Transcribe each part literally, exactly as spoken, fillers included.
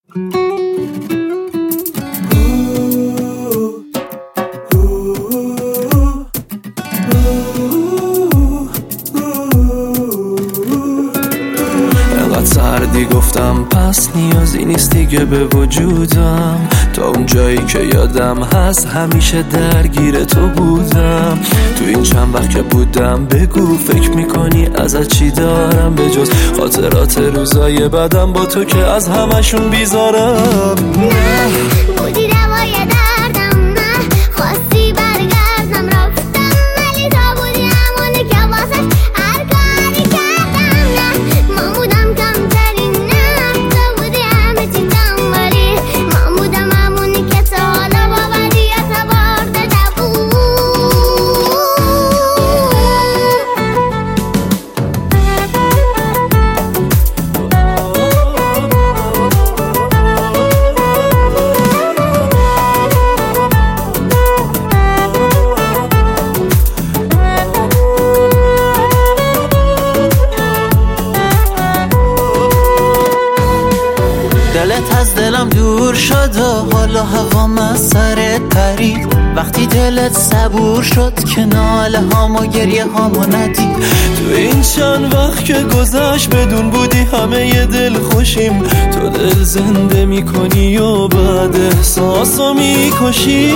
سردی گفتم پس نیازی نیست دیگه به وجودم، تا اون جایی که یادم هست همیشه درگیر تو بودم. تو این چند وقت که بودم بگو فکر میکنی ازت چی دارم به جز خاطرات روزای بعدم با تو که از همشون بیزارم. نه بودی دوای دردم، نه خواستی برگردم رفتم، ولی تو بودی همونه که واسه هر کاری کردم. نه من بودم کمترین، نه تو بودی همه چیزم، ولی من بودم همونی که تا حالا با بدیت برده بود. دلت از دلم دور شد و حالا هوام از سرت پرید، وقتی دلت صبور شد که ناله هام و گریه هامو ندید. تو این چند وقت که گذشت بدون بودی همه ی دل خوشیم، تو دل زنده میکنی و بعد احساسو میکشی.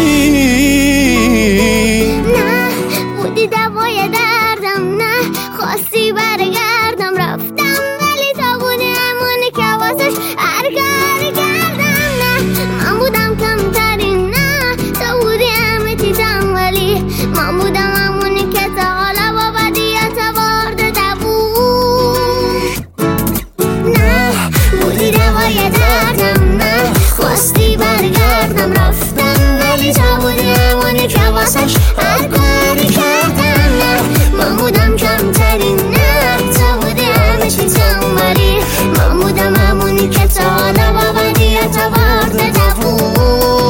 نه بودی دوای دردم، نه خواستی برگردم رفتم، ولی تو بودی همونی که واسش هر کاری کردم. نه من بودم کمترین، نه تو بودی همه چیزم، ولی من بودم همونی که تا حالا با بدیت برده بود. نه بودی دوای دردم، نه خواستی برگردم رفتم، ولی تو بودی همونی که واسش هر کاری کردم. نه من بودم کمترین، نه تو بودی همه چیزم، ولی من بودم همونی که تا حالا با بدیت برده بود.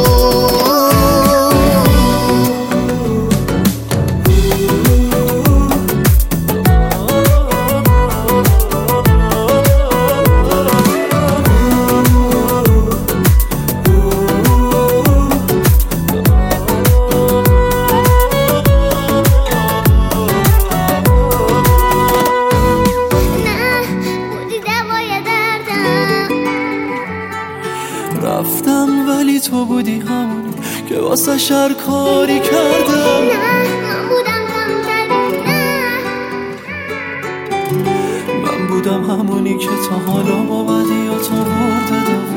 رفتم ولی تو بودی همونی که واسه شر کاری کردم. نه من بودم کمترین، نه من بودم همونی که تا حالا با بدیات برده.